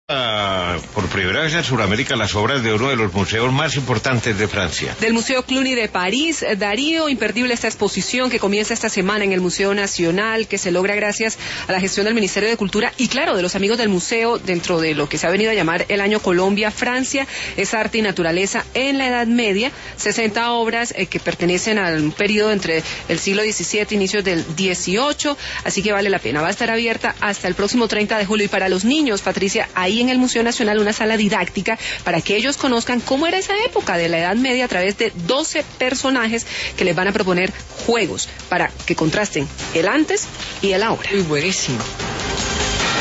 Por primera vez en Sudamérica las obras de uno de los museos más importantes de Francia. Del Museo Cluny de París. Darío, imperdible esta exposición que comienza esta semana en el Museo Nacional, que se logra gracias a la gestión del Ministerio de Cultura y, claro, de los amigos del museo, dentro de lo que se ha venido a llamar el Año Colombia-Francia, es arte y naturaleza en la Edad Media, 60 obras que pertenecen a un periodo entre el siglo XVII, inicios del XVIII, así que vale la pena. Va a estar abierta hasta el próximo 30 de julio y para los niños, Patricia, ahí en el Museo Nacional una sala didáctica para que ellos conozcan cómo era esa época de la Edad Media a través de 12 personajes que les van a proponer juegos para que contrasten el antes y el ahora. Muy buenísimo.